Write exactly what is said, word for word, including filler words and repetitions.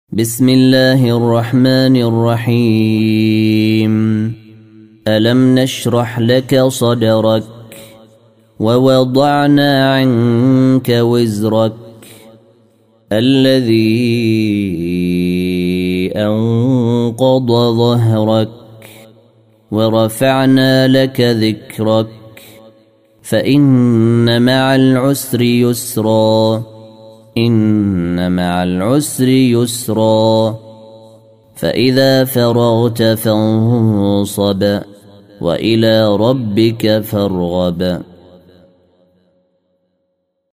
بسم الله الرحمن الرحيم. ألم نشرح لك صدرك ووضعنا عنك وزرك الذي أنقض ظهرك ورفعنا لك ذكرك فإن مع العسر يسرا إن مع العسر يسرا فإذا فرغت فانصب وإلى ربك فارغب.